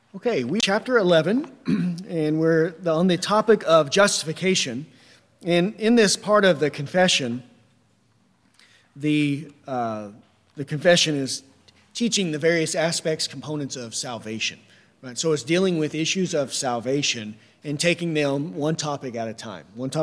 Okay, we chapter 11, and we're on the topic of justification. And in this part of the confession, the confession is teaching the various aspects, components of salvation. Right? So it's dealing with issues of salvation and taking them one topic at a time,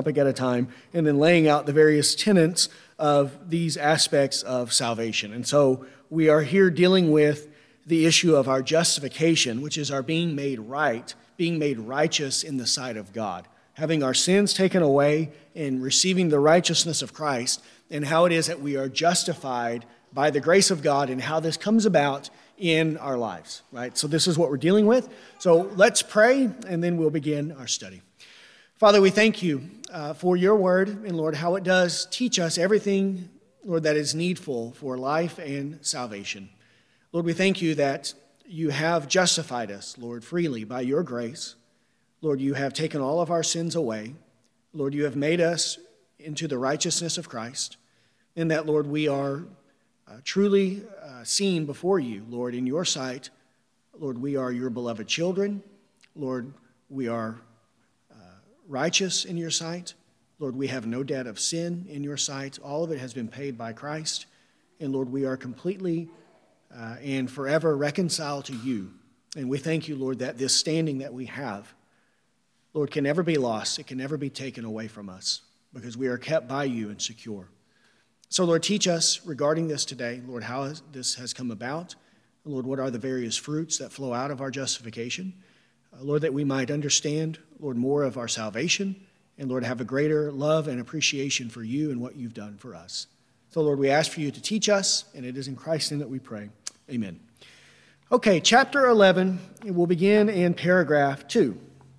and then laying out the various tenets of these aspects of salvation. And so we are here dealing with the issue of our justification, which is our being made right, being made righteous in the sight of God, having our sins taken away and receiving the righteousness of Christ, and how it is that we are justified by the grace of God and how this comes about in our lives, right? So this is what we're dealing with. So let's pray, and then we'll begin our study. Father, we thank you for your word, and Lord, how it does teach us everything, Lord, that is needful for life and salvation. Lord, we thank you that you have justified us, Lord, freely by your grace. Lord, you have taken all of our sins away. Lord, you have made us into the righteousness of Christ. And that, Lord, we are truly seen before you, Lord, in your sight. Lord, we are your beloved children. Lord, we are righteous in your sight. Lord, we have no debt of sin in your sight. All of it has been paid by Christ. And Lord, we are completely and forever reconciled to you. And we thank you, Lord, that this standing that we have, Lord, can never be lost. It can never be taken away from us because we are kept by you and secure. So, Lord, teach us regarding this today, Lord, how this has come about. And Lord, what are the various fruits that flow out of our justification? Lord, that we might understand, Lord, more of our salvation. And, Lord, have a greater love and appreciation for you and what you've done for us. So, Lord, we ask for you to teach us, and it is in Christ's name that we pray. Amen. Okay, chapter 11, we'll begin in paragraph 2.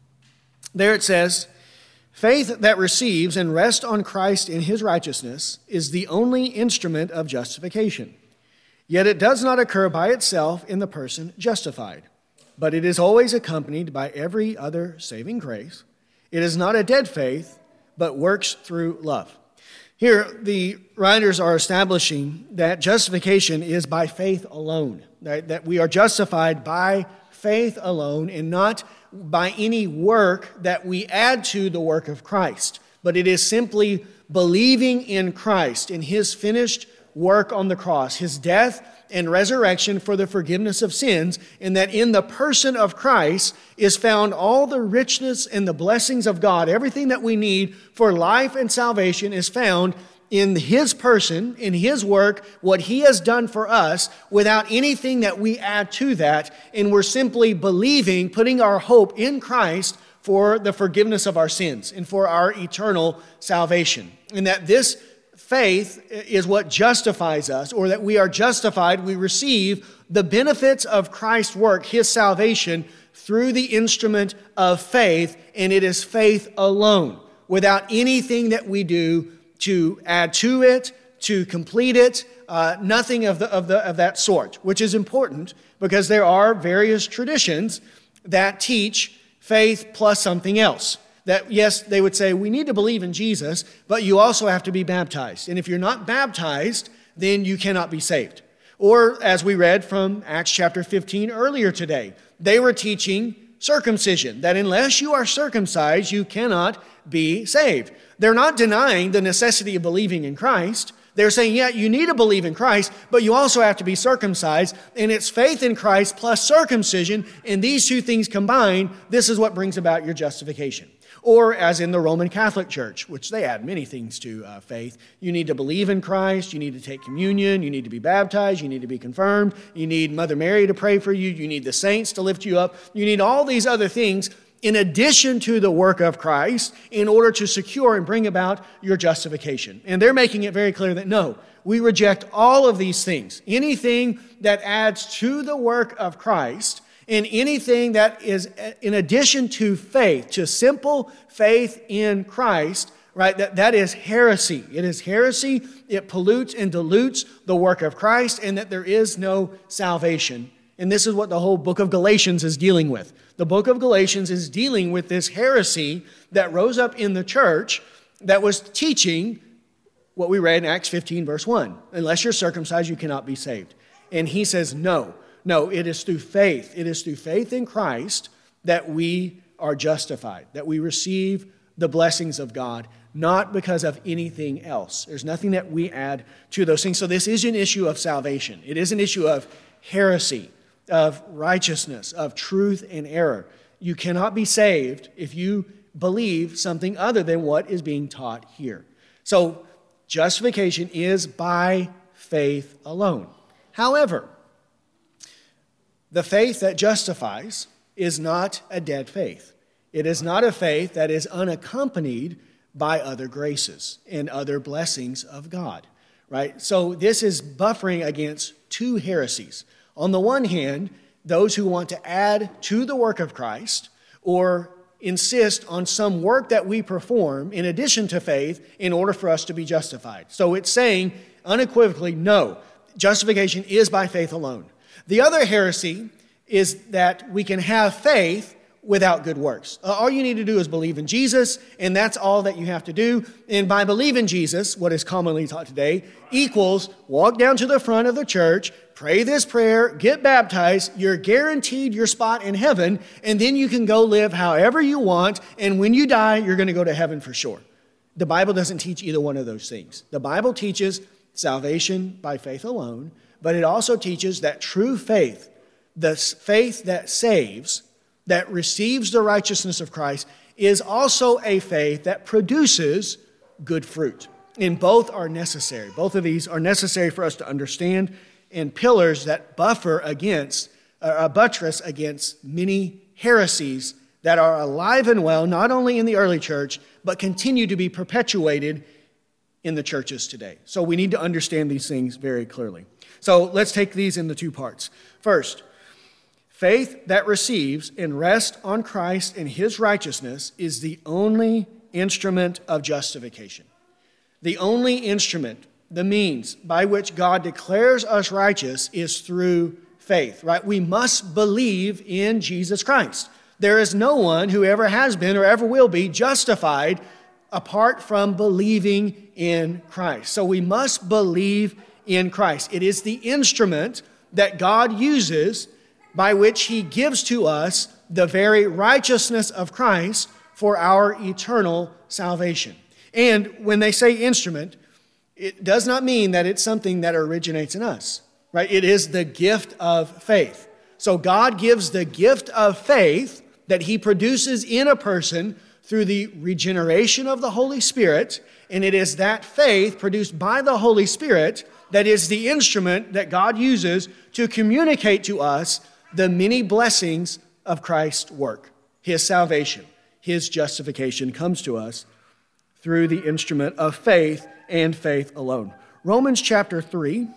There it says, "Faith that receives and rests on Christ in his righteousness is the only instrument of justification. Yet it does not occur by itself in the person justified, but it is always accompanied by every other saving grace. It is not a dead faith, but works through love." Here, the writers are establishing that justification is by faith alone, that we are justified by faith alone and not by any work that we add to the work of Christ. But it is simply believing in Christ, in his finished work on the cross, his death and resurrection for the forgiveness of sins, and that in the person of Christ is found all the richness and the blessings of God. Everything that we need for life and salvation is found in his person, in his work, what he has done for us, without anything that we add to that. And we're simply believing, putting our hope in Christ for the forgiveness of our sins and for our eternal salvation. And that this faith is what justifies us, or that we are justified, we receive the benefits of Christ's work, his salvation, through the instrument of faith, and it is faith alone, without anything that we do to add to it, to complete it, nothing of that sort, which is important because there are various traditions that teach faith plus something else. That, yes, they would say, we need to believe in Jesus, but you also have to be baptized. And if you're not baptized, then you cannot be saved. Or, as we read from Acts chapter 15 earlier today, they were teaching circumcision, that unless you are circumcised, you cannot be saved. They're not denying the necessity of believing in Christ. They're saying, yeah, you need to believe in Christ, but you also have to be circumcised, and it's faith in Christ plus circumcision, and these two things combined, this is what brings about your justification. Or as in the Roman Catholic Church, which they add many things to faith. You need to believe in Christ. You need to take communion. You need to be baptized. You need to be confirmed. You need Mother Mary to pray for you. You need the saints to lift you up. You need all these other things in addition to the work of Christ in order to secure and bring about your justification. And they're making it very clear that no, we reject all of these things. Anything that adds to the work of Christ, and anything that is in addition to faith, to simple faith in Christ, right, that is heresy. It is heresy. It pollutes and dilutes the work of Christ, and that there is no salvation. And this is what the whole book of Galatians is dealing with. The book of Galatians is dealing with this heresy that rose up in the church that was teaching what we read in Acts 15, verse 1. Unless you're circumcised, you cannot be saved. And he says, no. No, it is through faith. It is through faith in Christ that we are justified, that we receive the blessings of God, not because of anything else. There's nothing that we add to those things. So this is an issue of salvation. It is an issue of heresy, of righteousness, of truth and error. You cannot be saved if you believe something other than what is being taught here. So justification is by faith alone. However, the faith that justifies is not a dead faith. It is not a faith that is unaccompanied by other graces and other blessings of God, right? So this is buffering against two heresies. On the one hand, those who want to add to the work of Christ or insist on some work that we perform in addition to faith in order for us to be justified. So it's saying unequivocally, no, justification is by faith alone. The other heresy is that we can have faith without good works. All you need to do is believe in Jesus, and that's all that you have to do. And by believe in Jesus, what is commonly taught today, equals walk down to the front of the church, pray this prayer, get baptized, you're guaranteed your spot in heaven, and then you can go live however you want, and when you die, you're going to go to heaven for sure. The Bible doesn't teach either one of those things. The Bible teaches salvation by faith alone, but it also teaches that true faith, the faith that saves, that receives the righteousness of Christ, is also a faith that produces good fruit. And both are necessary. Both of these are necessary for us to understand, and pillars that buttress against many heresies that are alive and well, not only in the early church, but continue to be perpetuated in the churches today. So we need to understand these things very clearly. So let's take these into two parts. First, faith that receives and rests on Christ and his righteousness is the only instrument of justification. The only instrument, the means by which God declares us righteous is through faith, right? We must believe in Jesus Christ. There is no one who ever has been or ever will be justified apart from believing in Christ. So we must believe in Christ. It is the instrument that God uses by which he gives to us the very righteousness of Christ for our eternal salvation. And when they say instrument, it does not mean that it's something that originates in us, right? It is the gift of faith. So God gives the gift of faith that he produces in a person through the regeneration of the Holy Spirit, and it is that faith produced by the Holy Spirit that is the instrument that God uses to communicate to us the many blessings of Christ's work. His salvation, his justification comes to us through the instrument of faith and faith alone. Romans chapter 3.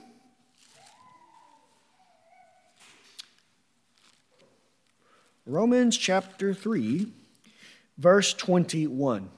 Romans chapter 3, verse 21.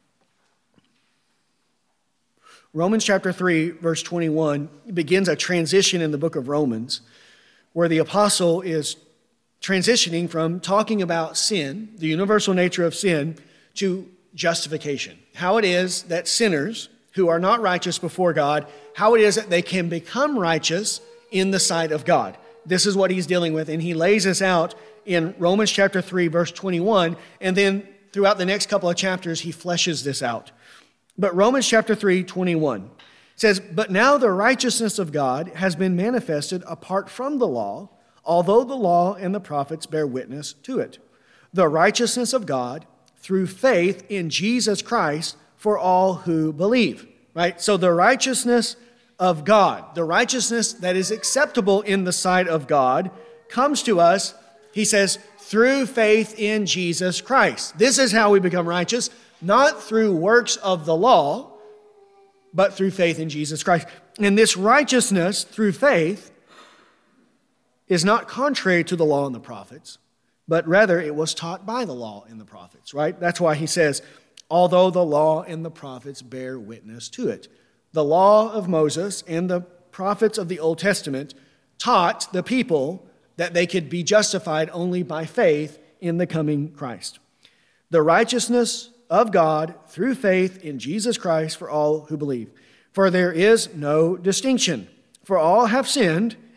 Romans chapter 3, verse 21 begins a transition in the book of Romans where the apostle is transitioning from talking about sin, the universal nature of sin, to justification. How it is that sinners who are not righteous before God, how it is that they can become righteous in the sight of God. This is what he's dealing with, and he lays this out in Romans chapter 3, verse 21, and then throughout the next couple of chapters, he fleshes this out. But Romans chapter 3, 21 says, "But now the righteousness of God has been manifested apart from the law, although the law and the prophets bear witness to it. The righteousness of God through faith in Jesus Christ for all who believe." Right? So the righteousness of God, the righteousness that is acceptable in the sight of God, comes to us, he says, through faith in Jesus Christ. This is how we become righteous, not through works of the law, but through faith in Jesus Christ. And this righteousness through faith is not contrary to the law and the prophets, but rather it was taught by the law and the prophets, right? That's why he says, although the law and the prophets bear witness to it. The law of Moses and the prophets of the Old Testament taught the people that they could be justified only by faith in the coming Christ. The righteousness of God through faith in Jesus Christ for all who believe. For there is no distinction, for all have sinned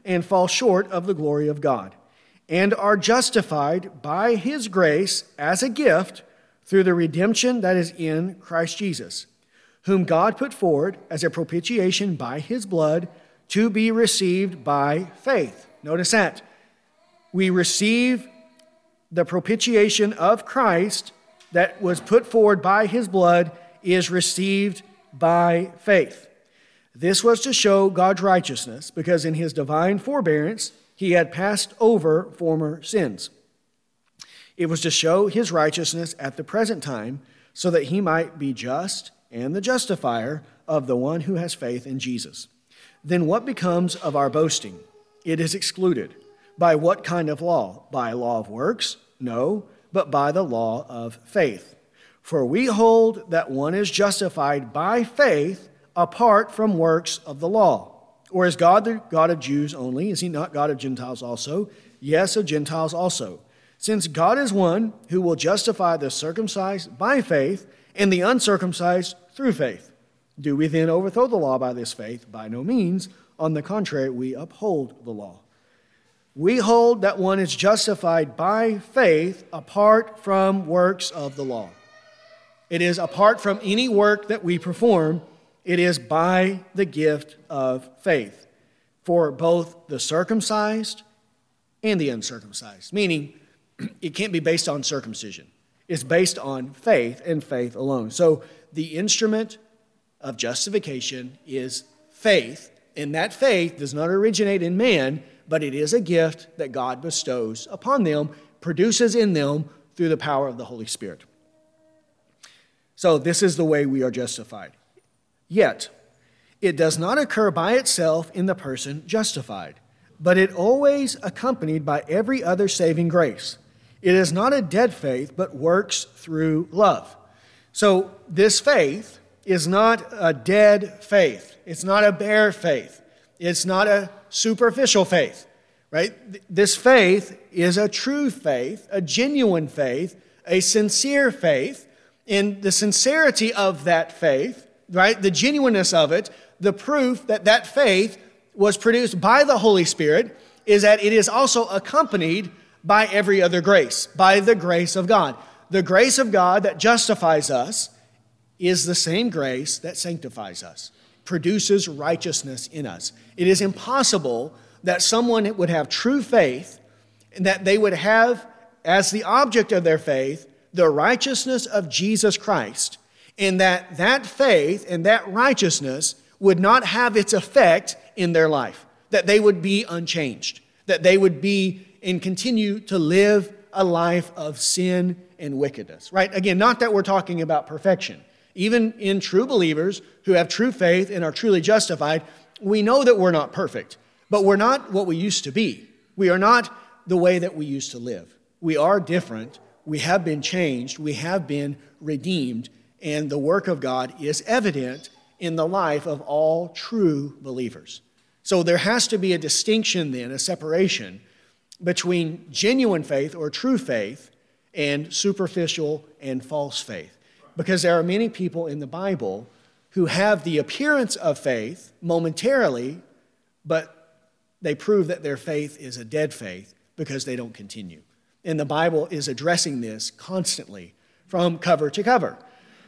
and fall short of the glory of God, and are justified by his grace as a gift through the redemption that is in Christ Jesus, whom God put forward as a propitiation by his blood to be received by faith. Notice that. We receive the propitiation of Christ that was put forward by his blood is received by faith. This was to show God's righteousness, because in his divine forbearance he had passed over former sins. It was to show his righteousness at the present time, so that he might be just and the justifier of the one who has faith in Jesus. Then what becomes of our boasting? It is excluded. By what kind of law? By law of works? No, but by the law of faith. For we hold that one is justified by faith apart from works of the law. Or is God the God of Jews only? Is he not God of Gentiles also? Yes, of Gentiles also. Since God is one who will justify the circumcised by faith and the uncircumcised through faith. Do we then overthrow the law by this faith? By no means. On the contrary, we uphold the law. We hold that one is justified by faith apart from works of the law. It is apart from any work that we perform. It is by the gift of faith for both the circumcised and the uncircumcised, meaning it can't be based on circumcision. It's based on faith and faith alone. So the instrument of justification is faith, and that faith does not originate in man, but it is a gift that God bestows upon them, produces in them through the power of the Holy Spirit. So this is the way we are justified. Yet, it does not occur by itself in the person justified, but it always accompanied by every other saving grace. It is not a dead faith, but works through love. So this faith is not a dead faith. It's not a bare faith. It's not a superficial faith, right? This faith is a true faith, a genuine faith, a sincere faith. And the sincerity of that faith, right, the genuineness of it, the proof that that faith was produced by the Holy Spirit is that it is also accompanied by every other grace, by the grace of God. The grace of God that justifies us is the same grace that sanctifies us, produces righteousness in us. It is impossible that someone would have true faith and that they would have as the object of their faith the righteousness of Jesus Christ, and that faith and that righteousness would not have its effect in their life, that they would be unchanged, that they would be and continue to live a life of sin and wickedness, right? Again, not that we're talking about perfection. Even in true believers who have true faith and are truly justified, we know that we're not perfect, but we're not what we used to be. We are not the way that we used to live. We are different. We have been changed. We have been redeemed, and the work of God is evident in the life of all true believers. So there has to be a distinction then, a separation between genuine faith or true faith and superficial and false faith. Because there are many people in the Bible who have the appearance of faith momentarily, but they prove that their faith is a dead faith because they don't continue. And the Bible is addressing this constantly from cover to cover.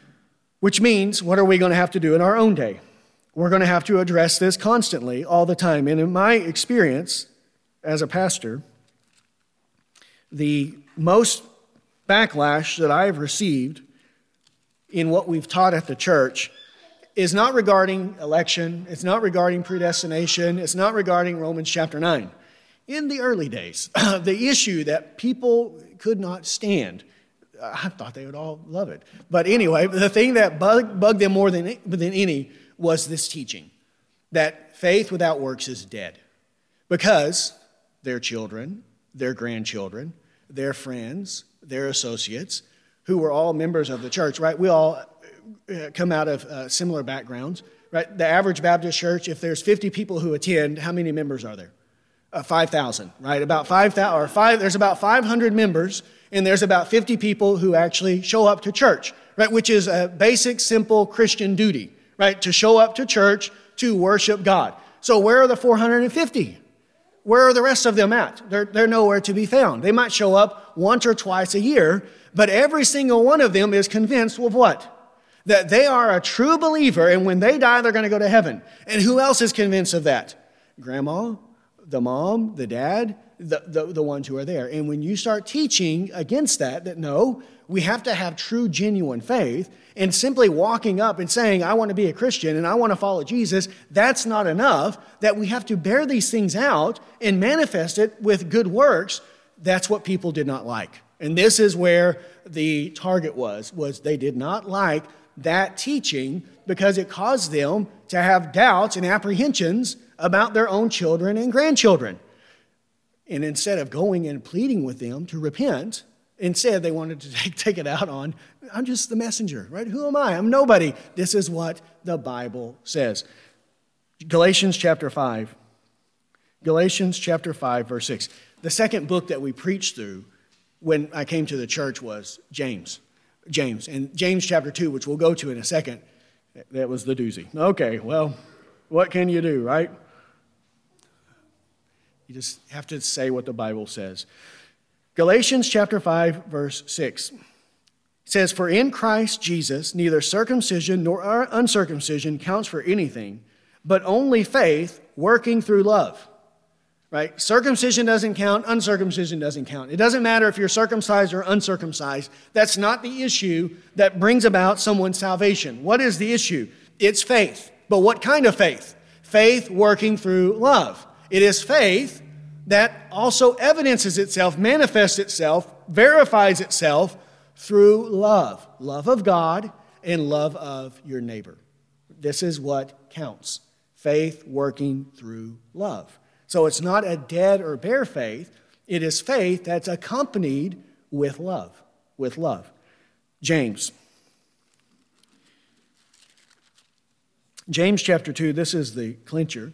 Which means, what are we going to have to do in our own day? We're going to have to address this constantly, all the time. And in my experience as a pastor, the most backlash that I've received in what we've taught at the church is not regarding election, it's not regarding predestination, it's not regarding Romans chapter 9. In the early days, the issue that people could not stand, I thought they would all love it. But anyway, the thing that bugged them more than any was this teaching, that faith without works is dead. Because their children, their grandchildren, their friends, their associates, who were all members of the church, right? We all come out of similar backgrounds, right? The average Baptist church, if there's 50 people who attend, how many members are there? 5,000, right? About 5,000 or five. There's about 500 members, and there's about 50 people who actually show up to church, right? Which is a basic, simple Christian duty, right? To show up to church to worship God. So where are the 450? Where are the rest of them at? They're nowhere to be found. They might show up once or twice a year, but every single one of them is convinced of what? That they are a true believer, and when they die, they're going to go to heaven. And who else is convinced of that? Grandma, the mom, the dad, the ones who are there. And when you start teaching against that no, we have to have true, genuine faith, and simply walking up and saying, I want to be a Christian and I want to follow Jesus, that's not enough, that we have to bear these things out and manifest it with good works. That's what people did not like. And this is where the target was they did not like that teaching because it caused them to have doubts and apprehensions about their own children and grandchildren. And instead of going and pleading with them to repent, instead they wanted to take it out on, I'm just the messenger, right? Who am I? I'm nobody. This is what the Bible says. Galatians chapter 5. Galatians chapter 5, verse 6. The second book that we preached through when I came to the church was James. And James chapter 2, which we'll go to in a second, that was the doozy. Okay, well, what can you do, right? You just have to say what the Bible says. Galatians chapter 5, verse 6. It says, For in Christ Jesus neither circumcision nor uncircumcision counts for anything, but only faith working through love. Right? Circumcision doesn't count, uncircumcision doesn't count. It doesn't matter if you're circumcised or uncircumcised. That's not the issue that brings about someone's salvation. What is the issue? It's faith. But what kind of faith? Faith working through love. It is faith that also evidences itself, manifests itself, verifies itself through love. Love of God and love of your neighbor. This is what counts. Faith working through love. So it's not a dead or bare faith. It is faith that's accompanied with love. With love. James. James chapter 2, this is the clincher.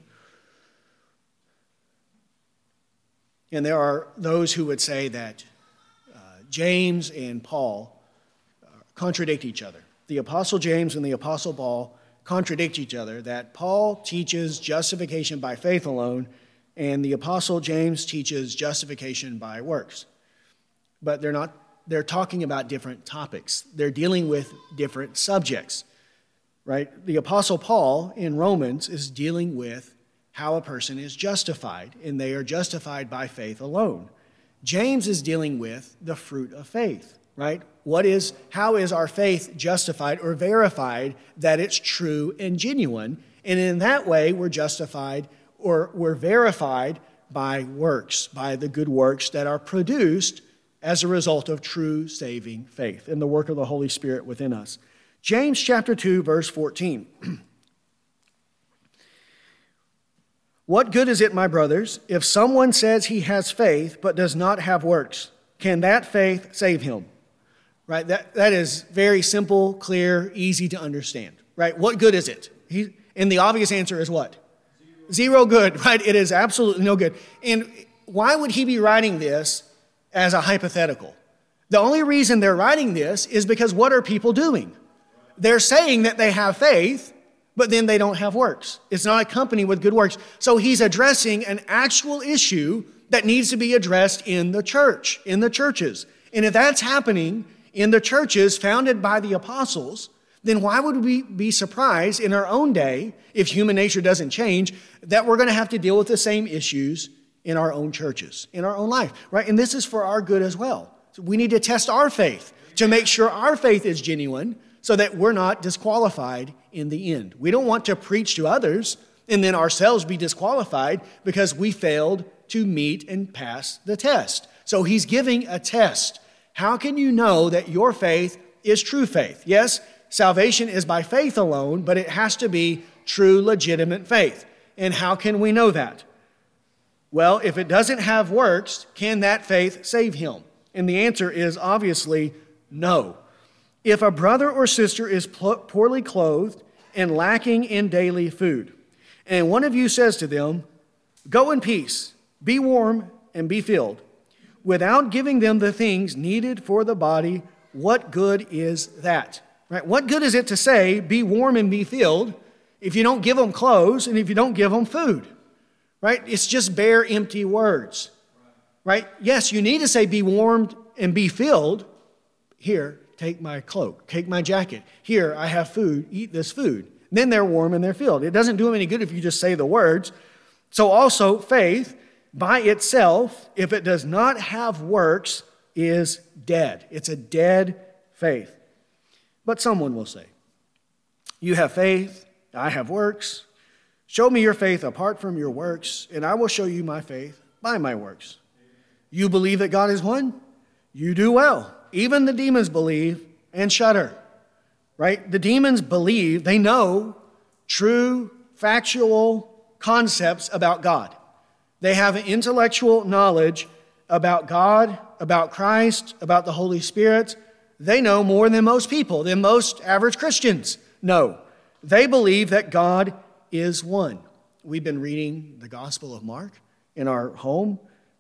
And there are those who would say that James and Paul contradict each other. The Apostle James and the Apostle Paul contradict each other, that Paul teaches justification by faith alone, and the Apostle James teaches justification by works. But they're talking about different topics. They're dealing with different subjects, right? The Apostle Paul in Romans is dealing with how a person is justified, and they are justified by faith alone. James is dealing with the fruit of faith, right? How is our faith justified or verified that it's true and genuine? And in that way, we're justified or we're verified by works, by the good works that are produced as a result of true saving faith and the work of the Holy Spirit within us. James chapter 2, verse 14. What good is it, my brothers, if someone says he has faith but does not have works? Can that faith save him? Right? That is very simple, clear, easy to understand. Right? What good is it? And the obvious answer is what? Zero good, right? It is absolutely no good. And why would he be writing this as a hypothetical? The only reason they're writing this is because what are people doing? They're saying that they have faith, but then they don't have works. It's not accompanied with good works. So he's addressing an actual issue that needs to be addressed in the church, in the churches. And if that's happening in the churches founded by the apostles, then why would we be surprised in our own day, if human nature doesn't change, that we're going to have to deal with the same issues in our own churches, in our own life, right? And this is for our good as well. So we need to test our faith to make sure our faith is genuine so that we're not disqualified in the end. We don't want to preach to others and then ourselves be disqualified because we failed to meet and pass the test. So he's giving a test. How can you know that your faith is true faith? Yes, salvation is by faith alone, but it has to be true, legitimate faith. And how can we know that? Well, if it doesn't have works, can that faith save him? And the answer is obviously no. If a brother or sister is poorly clothed and lacking in daily food, and one of you says to them, "Go in peace, be warm, and be filled," without giving them the things needed for the body, what good is that? Right? What good is it to say, "Be warm and be filled," if you don't give them clothes and if you don't give them food? right? It's just bare, empty words, right? Yes, you need to say, be warmed and be filled. Here, take my cloak, take my jacket. Here, I have food, eat this food. Then they're warm and they're filled. It doesn't do them any good if you just say the words. So also, faith by itself, if it does not have works, is dead. It's a dead faith. But someone will say, you have faith, I have works. Show me your faith apart from your works, and I will show you my faith by my works. You believe that God is one? You do well. Even the demons believe and shudder, right? The demons believe, they know true, factual concepts about God. They have an intellectual knowledge about God, about Christ, about the Holy Spirit. They know more than most people, than most average Christians know. They believe that God is one. We've been reading the Gospel of Mark in our home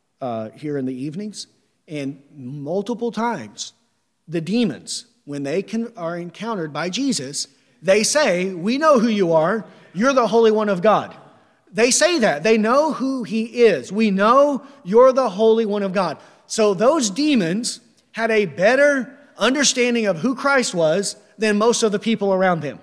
here in the evenings, and multiple times the demons, when they are encountered by Jesus, they say, we know who you are. You're the Holy One of God. They say that. They know who he is. We know you're the Holy One of God. So those demons had a better understanding of who Christ was than most of the people around them.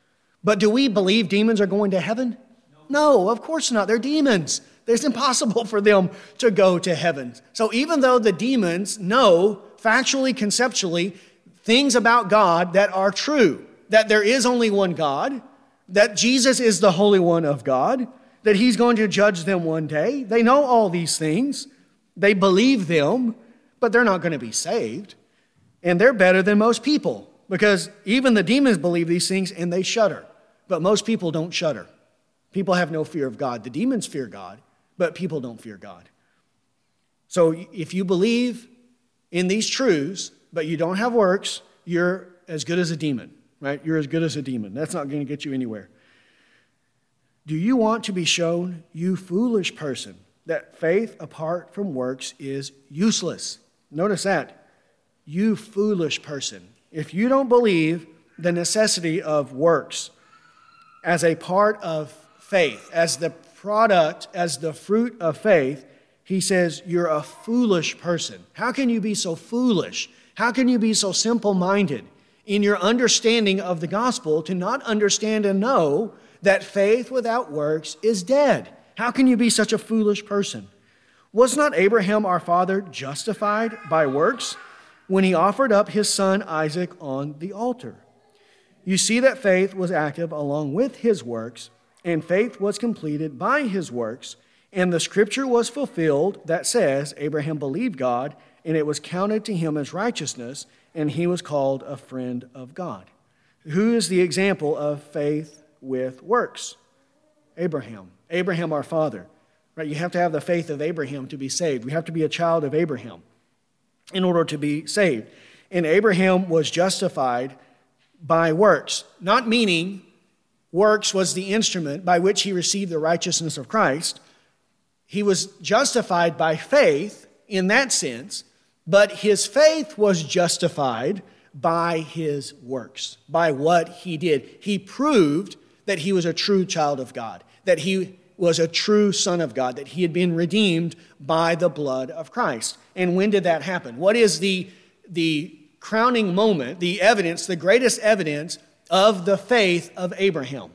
But do we believe demons are going to heaven? No, of course not. They're demons. It's impossible for them to go to heaven. So even though the demons know factually, conceptually, things about God that are true, that there is only one God, that Jesus is the Holy One of God, that he's going to judge them one day. They know all these things. They believe them, but they're not going to be saved. And they're better than most people because even the demons believe these things and they shudder. But most people don't shudder. People have no fear of God. The demons fear God, but people don't fear God. So if you believe in these truths, but you don't have works, you're as good as a demon, right? You're as good as a demon. That's not going to get you anywhere. Do you want to be shown, you foolish person, that faith apart from works is useless? Notice that. You foolish person. If you don't believe the necessity of works as a part of faith, as the product, as the fruit of faith, he says, you're a foolish person. How can you be so foolish? How can you be so simple-minded in your understanding of the gospel to not understand and know that faith without works is dead? How can you be such a foolish person? Was not Abraham our father justified by works when he offered up his son Isaac on the altar? You see that faith was active along with his works, and faith was completed by his works, and the scripture was fulfilled that says, Abraham believed God, and it was counted to him as righteousness, and he was called a friend of God. Who is the example of faith with works? Abraham. Abraham, our father. Right? You have to have the faith of Abraham to be saved. We have to be a child of Abraham in order to be saved. And Abraham was justified by works, not meaning works was the instrument by which he received the righteousness of Christ. He was justified by faith in that sense, but his faith was justified by his works, by what he did. He proved that he was a true child of God, that he was a true son of God, that he had been redeemed by the blood of Christ. And when did that happen? What is the crowning moment, the evidence, the greatest evidence of the faith of Abraham?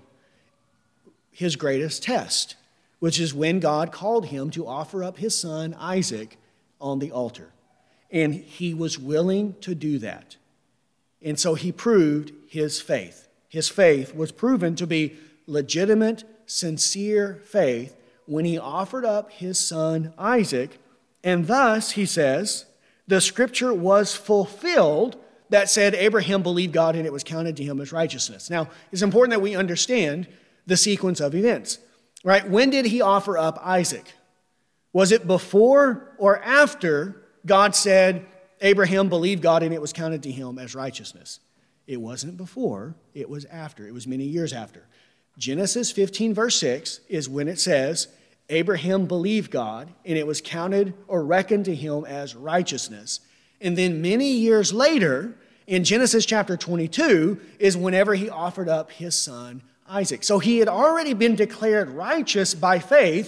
His greatest test, which is when God called him to offer up his son Isaac on the altar. And he was willing to do that. And so he proved his faith. His faith was proven to be legitimate, sincere faith when he offered up his son Isaac. And thus, he says, the scripture was fulfilled that said Abraham believed God and it was counted to him as righteousness. Now, it's important that we understand the sequence of events, right? When did he offer up Isaac? Was it before or after God said Abraham believed God and it was counted to him as righteousness? It wasn't before, it was after. It was many years after. Genesis 15 verse 6 is when it says Abraham believed God and it was counted or reckoned to him as righteousness. And then many years later, in Genesis chapter 22, is whenever he offered up his son Isaac. So he had already been declared righteous by faith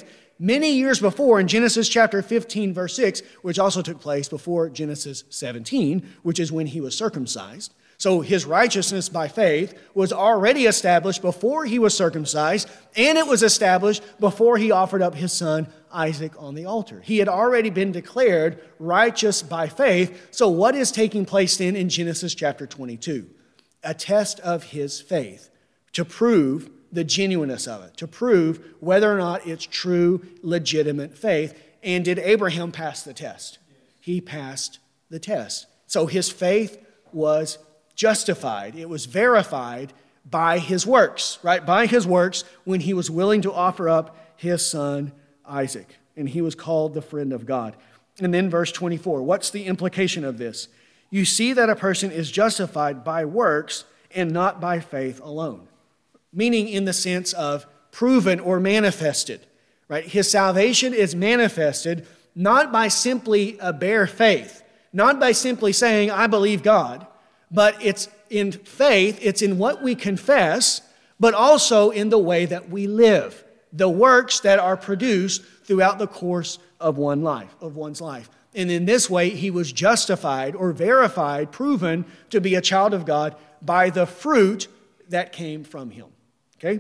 many years before in Genesis chapter 15, verse 6, which also took place before Genesis 17, which is when he was circumcised. So his righteousness by faith was already established before he was circumcised, and it was established before he offered up his son Isaac on the altar. He had already been declared righteous by faith. So what is taking place then in Genesis chapter 22? A test of his faith to prove the genuineness of it, to prove whether or not it's true, legitimate faith. And did Abraham pass the test? He passed the test. So his faith was justified. It was verified by his works, right? By his works when he was willing to offer up his son Isaac. And he was called the friend of God. And then verse 24, what's the implication of this? You see that a person is justified by works and not by faith alone. Meaning in the sense of proven or manifested, right? His salvation is manifested not by simply a bare faith, not by simply saying, I believe God, but it's in faith, it's in what we confess, but also in the way that we live, the works that are produced throughout the course of one's life. And in this way, he was justified or verified, proven to be a child of God by the fruit that came from him. Okay?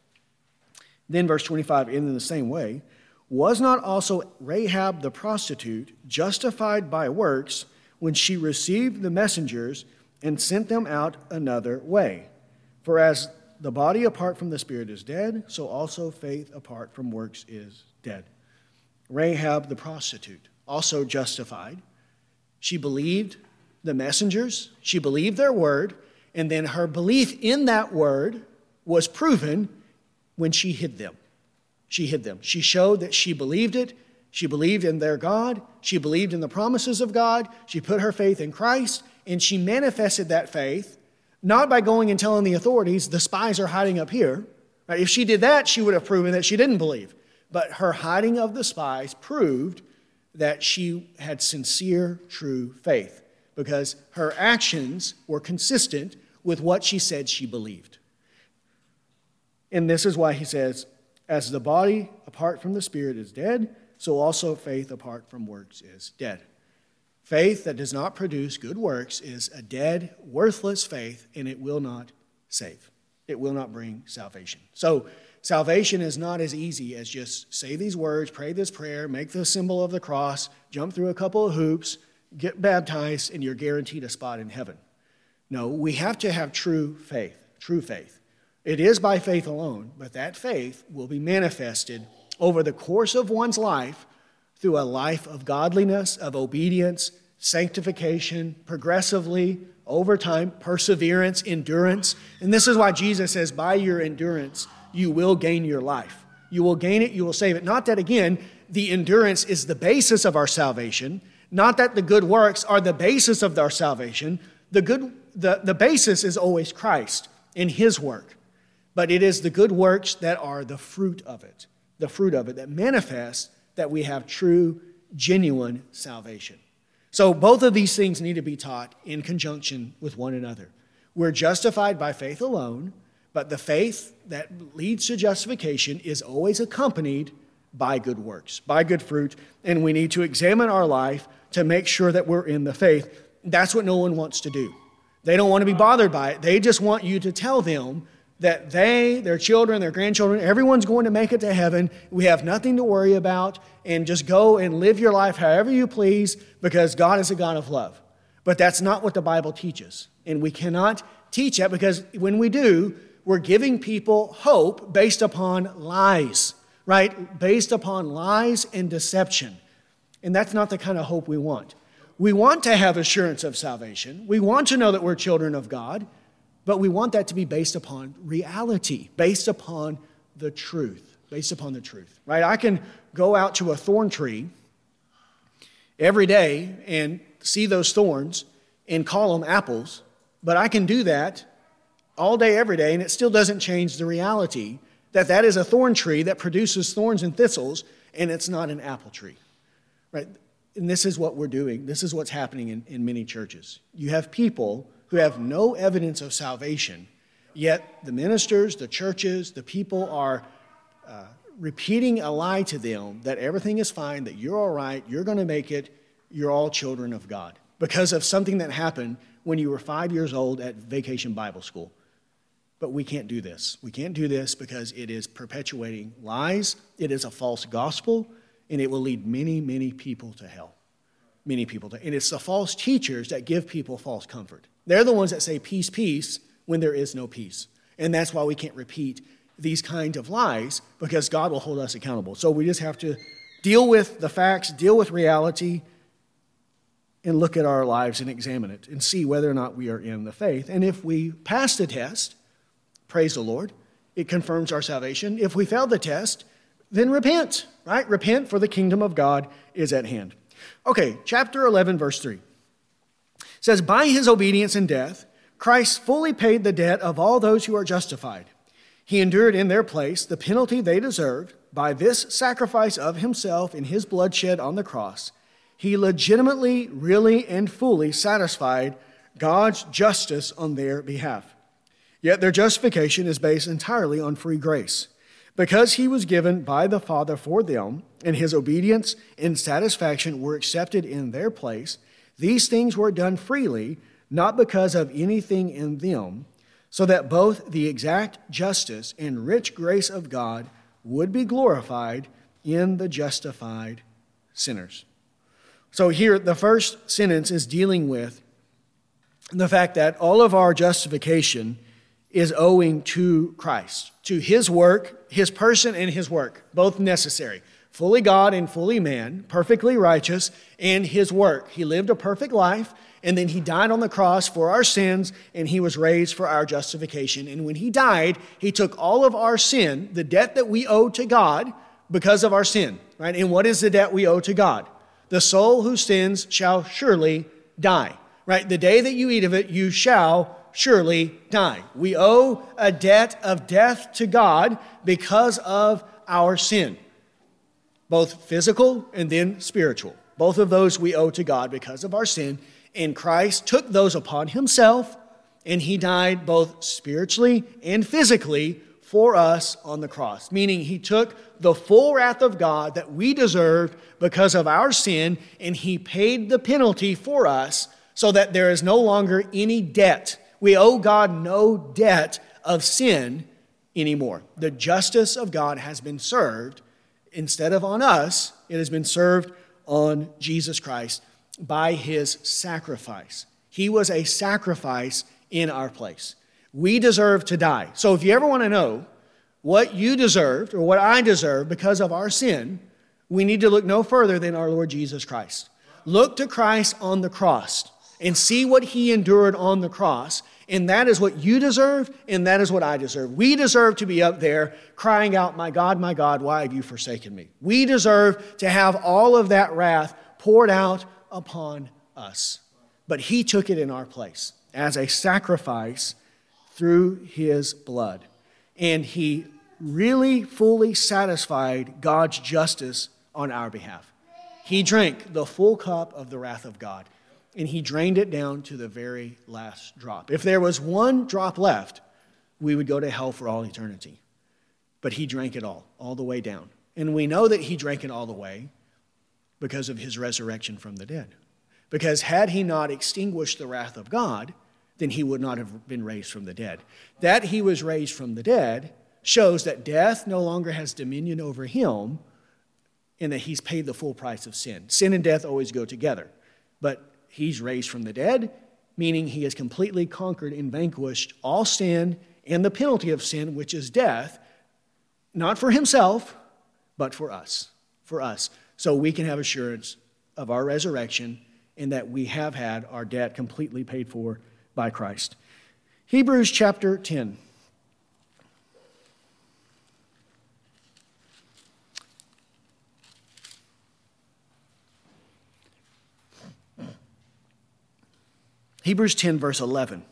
Then verse 25, in the same way, was not also Rahab the prostitute justified by works when she received the messengers and sent them out another way? For as the body apart from the spirit is dead, so also faith apart from works is dead. Rahab the prostitute, also justified. She believed the messengers, she believed their word, and then her belief in that word was proven when she hid them. She hid them. She showed that she believed it. She believed in their God. She believed in the promises of God. She put her faith in Christ, and she manifested that faith not by going and telling the authorities, the spies are hiding up here. Right? If she did that, she would have proven that she didn't believe. But her hiding of the spies proved that she had sincere, true faith because her actions were consistent with what she said she believed. And this is why he says, as the body apart from the spirit is dead, so also faith apart from works is dead. Faith that does not produce good works is a dead, worthless faith, and it will not save. It will not bring salvation. So salvation is not as easy as just say these words, pray this prayer, make the symbol of the cross, jump through a couple of hoops, get baptized, and you're guaranteed a spot in heaven. No, we have to have true faith, true faith. It is by faith alone, but that faith will be manifested over the course of one's life through a life of godliness, of obedience, sanctification, progressively, over time, perseverance, endurance. And this is why Jesus says, by your endurance, you will gain your life. You will gain it, you will save it. Not that, again, the endurance is the basis of our salvation, not that the good works are the basis of our salvation. The basis is always Christ in his work. But it is the good works that are the fruit of it that manifests that we have true, genuine salvation. So both of these things need to be taught in conjunction with one another. We're justified by faith alone, but the faith that leads to justification is always accompanied by good works, by good fruit, and we need to examine our life to make sure that we're in the faith. That's what no one wants to do. They don't want to be bothered by it. They just want you to tell them that they, their children, their grandchildren, everyone's going to make it to heaven. We have nothing to worry about, and just go and live your life however you please because God is a God of love. But that's not what the Bible teaches. And we cannot teach that because when we do, we're giving people hope based upon lies, right? Based upon lies and deception. And that's not the kind of hope we want. We want to have assurance of salvation. We want to know that we're children of God. But we want that to be based upon reality, based upon the truth, right? I can go out to a thorn tree every day and see those thorns and call them apples, but I can do that all day, every day, and it still doesn't change the reality that that is a thorn tree that produces thorns and thistles, and it's not an apple tree, right? And this is what we're doing. This is what's happening in many churches. You have people who have no evidence of salvation, yet the ministers, the churches, the people are repeating a lie to them that everything is fine, that you're all right, you're going to make it, you're all children of God, because of something that happened when you were 5 years old at Vacation Bible School. But we can't do this. We can't do this because it is perpetuating lies, it is a false gospel, and it will lead many, many people to hell. Many people to, and it's the false teachers that give people false comfort. They're the ones that say peace, peace, when there is no peace. And that's why we can't repeat these kinds of lies, because God will hold us accountable. So we just have to deal with the facts, deal with reality, and look at our lives and examine it and see whether or not we are in the faith. And if we pass the test, praise the Lord, it confirms our salvation. If we fail the test, then repent, right? Repent, for the kingdom of God is at hand. Okay, chapter 11, verse 3. It says, by his obedience and death, Christ fully paid the debt of all those who are justified. He endured in their place the penalty they deserved by this sacrifice of himself and his blood shed on the cross. He legitimately, really, and fully satisfied God's justice on their behalf. Yet their justification is based entirely on free grace. Because he was given by the Father for them, and his obedience and satisfaction were accepted in their place, these things were done freely, not because of anything in them, so that both the exact justice and rich grace of God would be glorified in the justified sinners. So here, the first sentence is dealing with the fact that all of our justification is owing to Christ, to his work, his person and his work, both necessary. Fully God and fully man, perfectly righteous, and his work. He lived a perfect life, and then he died on the cross for our sins, and he was raised for our justification. And when he died, he took all of our sin, the debt that we owe to God because of our sin, right? And what is the debt we owe to God? The soul who sins shall surely die, right? The day that you eat of it, you shall surely die. We owe a debt of death to God because of our sin, both physical and then spiritual. Both of those we owe to God because of our sin. And Christ took those upon himself, and he died both spiritually and physically for us on the cross, meaning he took the full wrath of God that we deserved because of our sin, and he paid the penalty for us so that there is no longer any debt. We owe God no debt of sin anymore. The justice of God has been served. Instead of on us, it has been served on Jesus Christ by his sacrifice. He was a sacrifice in our place. We deserve to die. So if you ever want to know what you deserved or what I deserve because of our sin, we need to look no further than our Lord Jesus Christ. Look to Christ on the cross and see what he endured on the cross. And that is what you deserve, and that is what I deserve. We deserve to be up there crying out, my God, why have you forsaken me? We deserve to have all of that wrath poured out upon us. But he took it in our place as a sacrifice through his blood. And he really fully satisfied God's justice on our behalf. He drank the full cup of the wrath of God, and he drained it down to the very last drop. If there was one drop left, we would go to hell for all eternity. But he drank it all the way down. And we know that he drank it all the way because of his resurrection from the dead. Because had he not extinguished the wrath of God, then he would not have been raised from the dead. That he was raised from the dead shows that death no longer has dominion over him, and that he's paid the full price of sin. Sin and death always go together. But he's raised from the dead, meaning he has completely conquered and vanquished all sin and the penalty of sin, which is death, not for himself, but for us. For us. So we can have assurance of our resurrection and that we have had our debt completely paid for by Christ. Hebrews chapter 10. Hebrews 10, verse 11.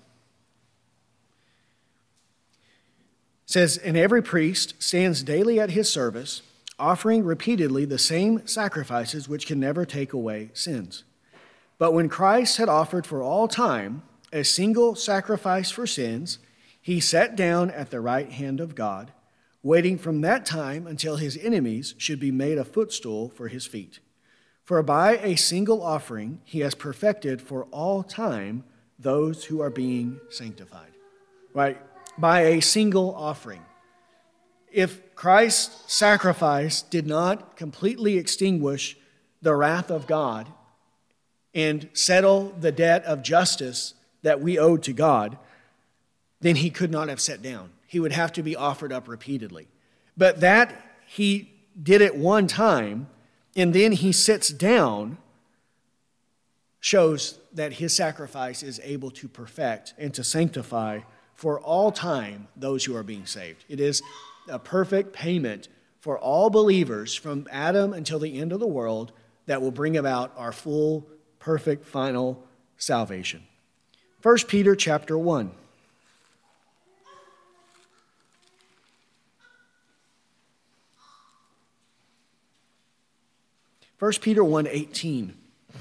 Says, and every priest stands daily at his service, offering repeatedly the same sacrifices which can never take away sins. But when Christ had offered for all time a single sacrifice for sins, he sat down at the right hand of God, waiting from that time until his enemies should be made a footstool for his feet. For by a single offering he has perfected for all time those who are being sanctified. Right? By a single offering. If Christ's sacrifice did not completely extinguish the wrath of God and settle the debt of justice that we owed to God, then he could not have sat down. He would have to be offered up repeatedly. But that he did it one time and then he sits down shows that his sacrifice is able to perfect and to sanctify for all time those who are being saved. It is a perfect payment for all believers from Adam until the end of the world that will bring about our full, perfect, final salvation. 1 Peter chapter 1. First Peter 1:18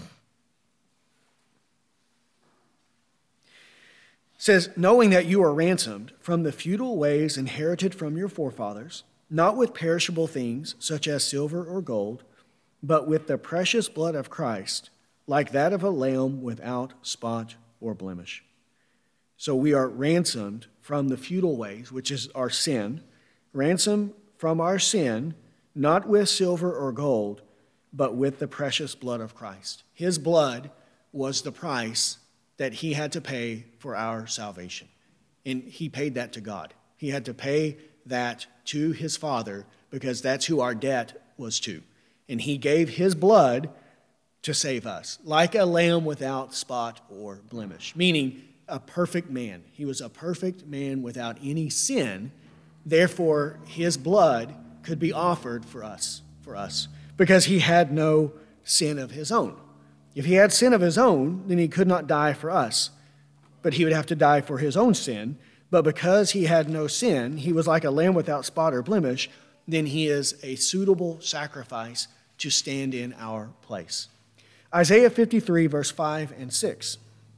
says, knowing that you are ransomed from the futile ways inherited from your forefathers, not with perishable things such as silver or gold, but with the precious blood of Christ, like that of a lamb without spot or blemish. So we are ransomed from the futile ways, which is our sin, ransomed from our sin, not with silver or gold, but with the precious blood of Christ. His blood was the price that he had to pay for our salvation. And he paid that to God. He had to pay that to his Father because that's who our debt was to. And he gave his blood to save us, like a lamb without spot or blemish, meaning a perfect man. He was a perfect man without any sin. Therefore, his blood could be offered for us, because he had no sin of his own. If he had sin of his own, then he could not die for us, but he would have to die for his own sin. But because he had no sin, he was like a lamb without spot or blemish, then he is a suitable sacrifice to stand in our place. Isaiah 53, verse 5 and 6.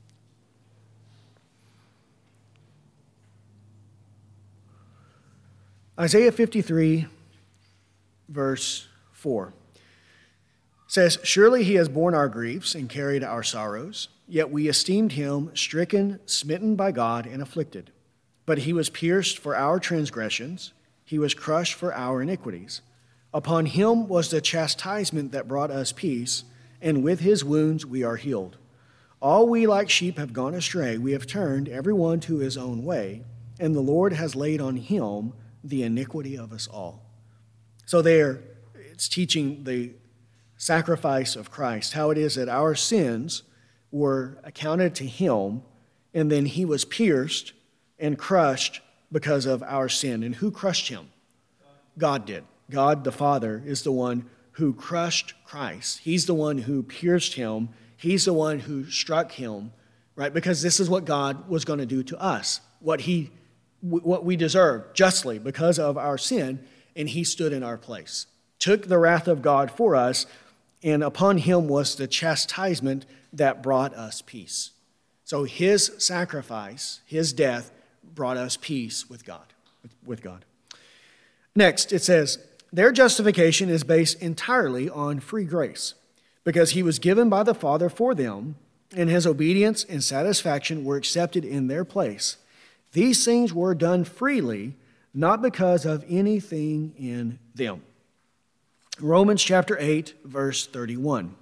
Isaiah 53, verse 4. Says, surely he has borne our griefs and carried our sorrows, yet we esteemed him stricken, smitten by God, and afflicted. But he was pierced for our transgressions, he was crushed for our iniquities. Upon him was the chastisement that brought us peace, and with his wounds we are healed. All we like sheep have gone astray, we have turned every one to his own way, and the Lord has laid on him the iniquity of us all. So there, it's teaching the sacrifice of Christ, how it is that our sins were accounted to him, and then he was pierced and crushed because of our sin. And who crushed him? God did. God the Father is the one who crushed Christ. He's the one who pierced him. He's the one who struck him, right? Because this is what God was going to do to us, what we deserved justly because of our sin, and he stood in our place, took the wrath of God for us, and upon him was the chastisement that brought us peace. So his sacrifice, his death, brought us peace with God. Next, it says, their justification is based entirely on free grace, because he was given by the Father for them, and his obedience and satisfaction were accepted in their place. These things were done freely, not because of anything in them. Romans chapter 8, verse 31.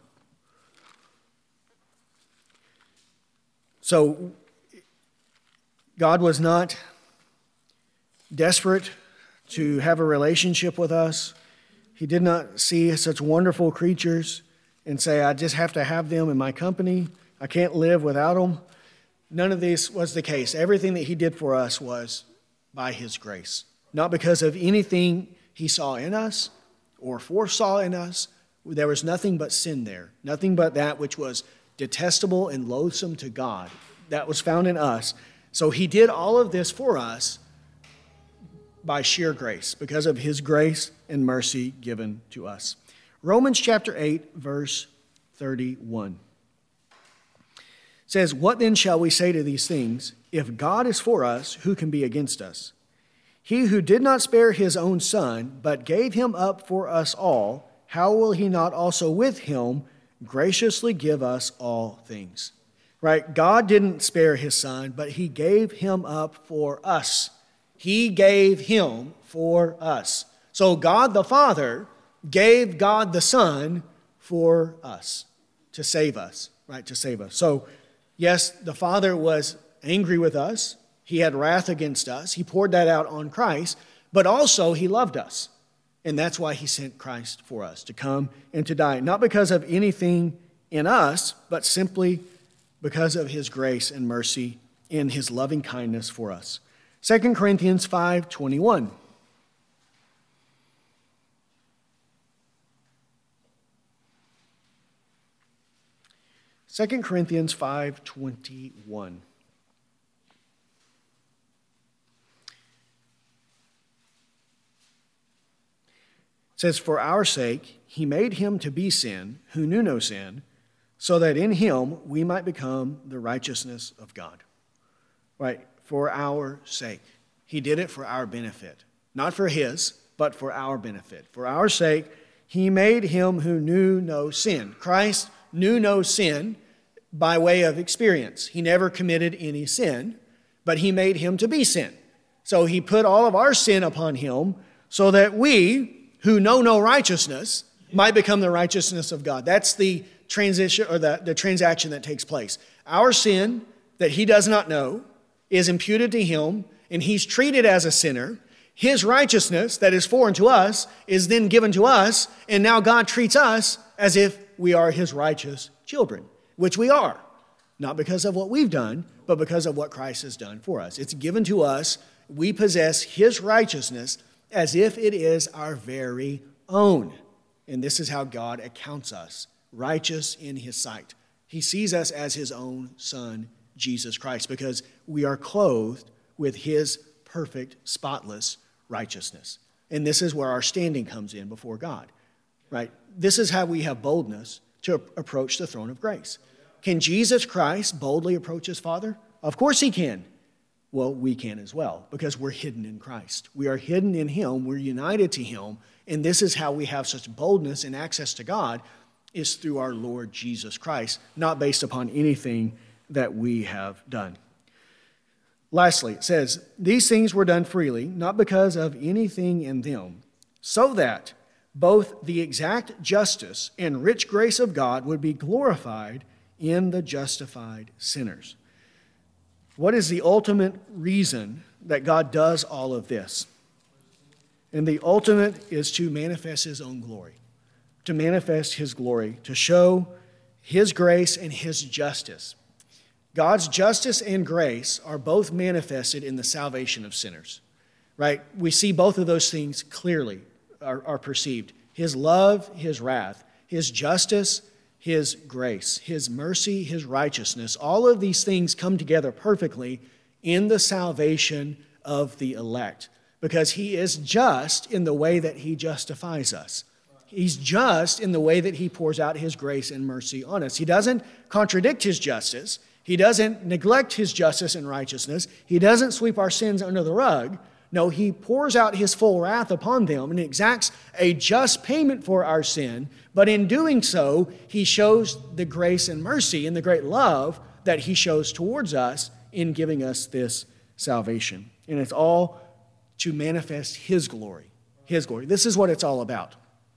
So, God was not desperate to have a relationship with us. He did not see such wonderful creatures and say, I just have to have them in my company. I can't live without them. None of this was the case. Everything that he did for us was by his grace, not because of anything he saw in us or foresaw in us. There was nothing but sin there, nothing but that which was detestable and loathsome to God that was found in us. So he did all of this for us by sheer grace, because of his grace and mercy given to us. Romans chapter 8, verse 31 says, what then shall we say to these things? If God is for us, who can be against us? He who did not spare his own Son, but gave him up for us all, how will he not also with him graciously give us all things? Right? God didn't spare his Son, but he gave him up for us. He gave him for us. So God the Father gave God the Son for us, to save us, right? To save us. So, yes, the Father was angry with us. He had wrath against us. He poured that out on Christ, but also he loved us. And that's why he sent Christ for us, to come and to die. Not because of anything in us, but simply because of his grace and mercy and his loving kindness for us. 2 Corinthians 5:21. 2 Corinthians 5:21. It says, "For our sake he made him to be sin who knew no sin, so that in him we might become the righteousness of God." Right? For our sake. He did it for our benefit. Not for his, but for our benefit. For our sake, he made him who knew no sin. Christ knew no sin by way of experience. He never committed any sin, but he made him to be sin. So he put all of our sin upon him so that we, who know no righteousness, might become the righteousness of God. That's the transition or the transaction that takes place. Our sin that he does not know is imputed to him, and he's treated as a sinner. His righteousness that is foreign to us is then given to us, and now God treats us as if we are his righteous children, which we are. Not because of what we've done, but because of what Christ has done for us. It's given to us. We possess his righteousness as if it is our very own. And this is how God accounts us, righteous in his sight. He sees us as his own Son, Jesus Christ, because we are clothed with his perfect, spotless righteousness. And this is where our standing comes in before God, right? This is how we have boldness to approach the throne of grace. Can Jesus Christ boldly approach his Father? Of course he can. Well, we can as well, because we're hidden in Christ. We are hidden in him. We're united to him. And this is how we have such boldness and access to God, is through our Lord Jesus Christ, not based upon anything that we have done. Lastly, it says, "These things were done freely, not because of anything in them, so that both the exact justice and rich grace of God would be glorified in the justified sinners." What is the ultimate reason that God does all of this? And the ultimate is to manifest his own glory, to manifest his glory, to show his grace and his justice. God's justice and grace are both manifested in the salvation of sinners, right? We see both of those things clearly are perceived. His love, his wrath, his justice, his grace, his mercy, his righteousness. All of these things come together perfectly in the salvation of the elect, because he is just in the way that he justifies us. He's just in the way that he pours out his grace and mercy on us. He doesn't contradict his justice. He doesn't neglect his justice and righteousness. He doesn't sweep our sins under the rug. No, he pours out his full wrath upon them and exacts a just payment for our sin. But in doing so, he shows the grace and mercy and the great love that he shows towards us in giving us this salvation. And it's all to manifest his glory. His glory. This is what it's all about.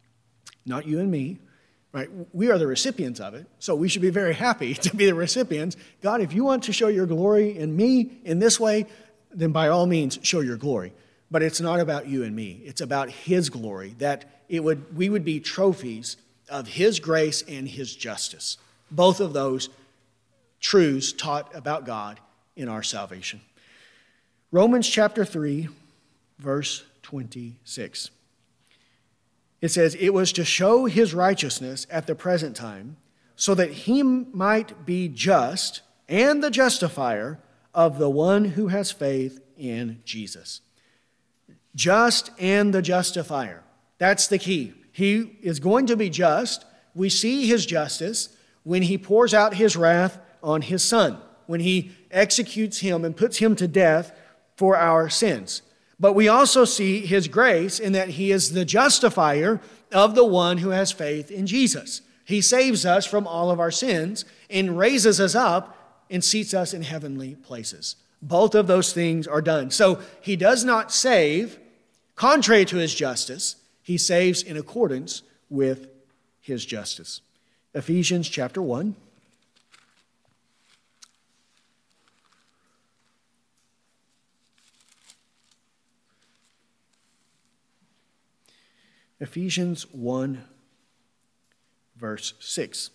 Not you and me. Right? We are the recipients of it, so we should be very happy to be the recipients. God, if you want to show your glory in me in this way, then by all means show your glory. But it's not about you and me. It's about his glory, that we would be trophies of his grace and his justice. Both of those truths taught about God in our salvation. Romans chapter 3, verse 26. It says, "It was to show his righteousness at the present time, so that he might be just and the justifier of the one who has faith in Jesus." Just and the justifier. That's the key. He is going to be just. We see his justice when he pours out his wrath on his Son, when he executes him and puts him to death for our sins. But we also see his grace in that he is the justifier of the one who has faith in Jesus. He saves us from all of our sins and raises us up and seats us in heavenly places. Both of those things are done. So he does not save contrary to his justice. He saves in accordance with his justice. Ephesians chapter 1. Ephesians 1, verse 6.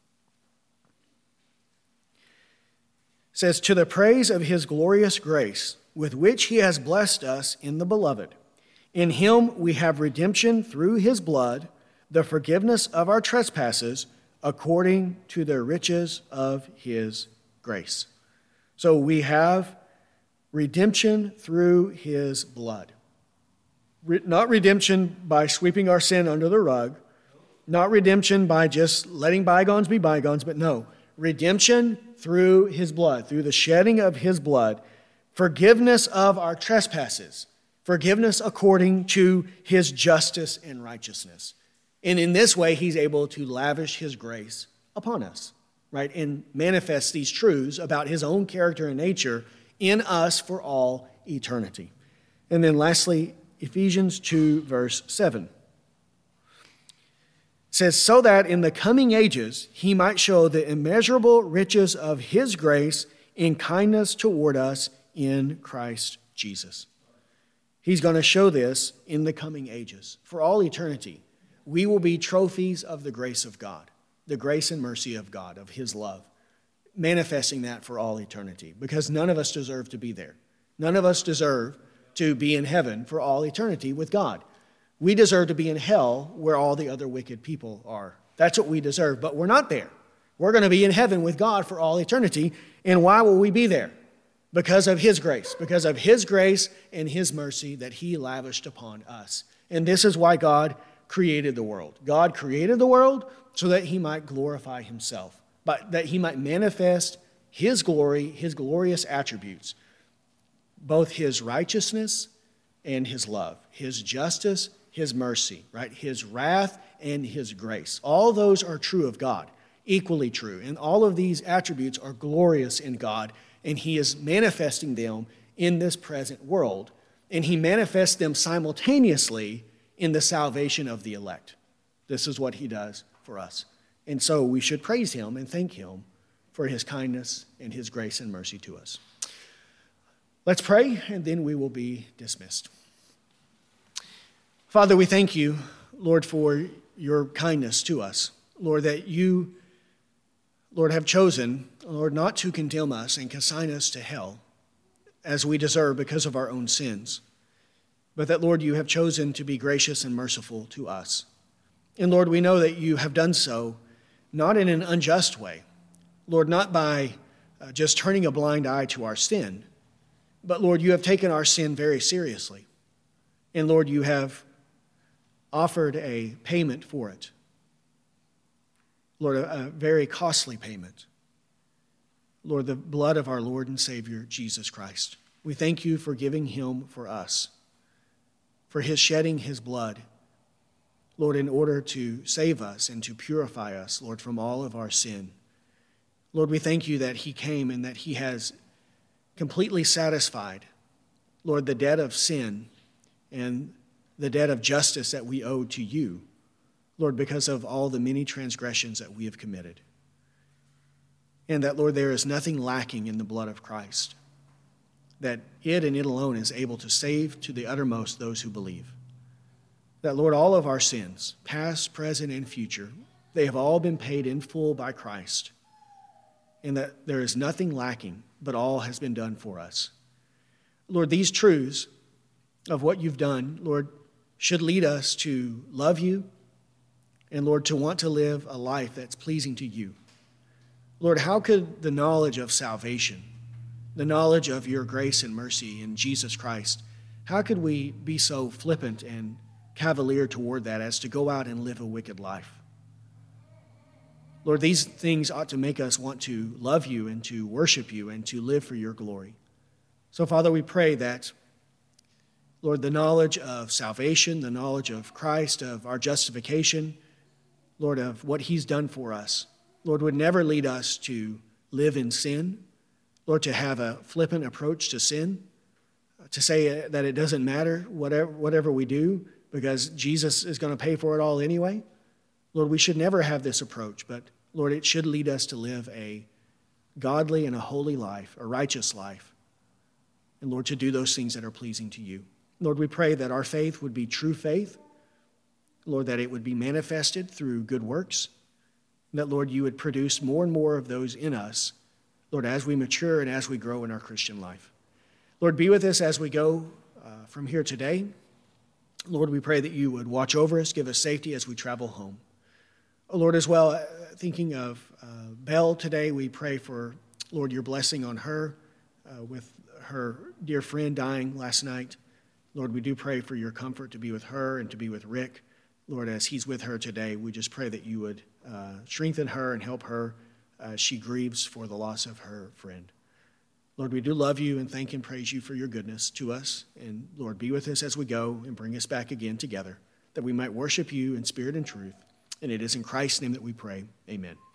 Says, "To the praise of his glorious grace, with which he has blessed us in the beloved. In him we have redemption through his blood, the forgiveness of our trespasses, according to the riches of his grace." So we have redemption through his blood. Not redemption by sweeping our sin under the rug, not redemption by just letting bygones be bygones, but no, redemption through his blood, through the shedding of his blood, forgiveness of our trespasses, forgiveness according to his justice and righteousness. And in this way, he's able to lavish his grace upon us, right? And manifest these truths about his own character and nature in us for all eternity. And then lastly, Ephesians 2, verse 7. Says, "So that in the coming ages he might show the immeasurable riches of his grace in kindness toward us in Christ Jesus." He's going to show this in the coming ages. For all eternity, we will be trophies of the grace of God, the grace and mercy of God, of his love, manifesting that for all eternity, because none of us deserve to be there. None of us deserve to be in heaven for all eternity with God. We deserve to be in hell where all the other wicked people are. That's what we deserve, but we're not there. We're going to be in heaven with God for all eternity. And why will we be there? Because of his grace and his mercy that he lavished upon us. And this is why God created the world. God created the world so that he might glorify himself, but that he might manifest his glory, his glorious attributes, both his righteousness and his love, his justice, his mercy, right? His wrath and his grace. All those are true of God, equally true. And all of these attributes are glorious in God, and he is manifesting them in this present world. And he manifests them simultaneously in the salvation of the elect. This is what he does for us. And so we should praise him and thank him for his kindness and his grace and mercy to us. Let's pray, and then we will be dismissed. Father, we thank you, Lord, for your kindness to us. Lord, that you, Lord, have chosen, Lord, not to condemn us and consign us to hell as we deserve because of our own sins, but that, Lord, you have chosen to be gracious and merciful to us. And Lord, we know that you have done so not in an unjust way, Lord, not by just turning a blind eye to our sin, but Lord, you have taken our sin very seriously. And Lord, you have offered a payment for it. Lord, a very costly payment. Lord, the blood of our Lord and Savior, Jesus Christ. We thank you for giving him for us, for his shedding his blood, Lord, in order to save us and to purify us, Lord, from all of our sin. Lord, we thank you that he came and that he has completely satisfied, Lord, the debt of sin and the debt of justice that we owe to you, Lord, because of all the many transgressions that we have committed. And that, Lord, there is nothing lacking in the blood of Christ, that it and it alone is able to save to the uttermost those who believe. That, Lord, all of our sins, past, present, and future, they have all been paid in full by Christ, and that there is nothing lacking, but all has been done for us. Lord, these truths of what you've done, Lord, should lead us to love you and, Lord, to want to live a life that's pleasing to you. Lord, how could the knowledge of salvation, the knowledge of your grace and mercy in Jesus Christ, how could we be so flippant and cavalier toward that as to go out and live a wicked life? Lord, these things ought to make us want to love you and to worship you and to live for your glory. So, Father, we pray that, Lord, the knowledge of salvation, the knowledge of Christ, of our justification, Lord, of what he's done for us, Lord, would never lead us to live in sin, Lord, to have a flippant approach to sin, to say that it doesn't matter whatever we do because Jesus is going to pay for it all anyway. Lord, we should never have this approach, but Lord, it should lead us to live a godly and a holy life, a righteous life, and Lord, to do those things that are pleasing to you. Lord, we pray that our faith would be true faith, Lord, that it would be manifested through good works, and that, Lord, you would produce more and more of those in us, Lord, as we mature and as we grow in our Christian life. Lord, be with us as we go from here today. Lord, we pray that you would watch over us, give us safety as we travel home. Oh, Lord, as well, thinking of Belle today, we pray for, Lord, your blessing on her with her dear friend dying last night. Lord, we do pray for your comfort to be with her and to be with Rick. Lord, as he's with her today, we just pray that you would strengthen her and help her as she grieves for the loss of her friend. Lord, we do love you and thank and praise you for your goodness to us. And Lord, be with us as we go and bring us back again together, that we might worship you in spirit and truth. And it is in Christ's name that we pray. Amen.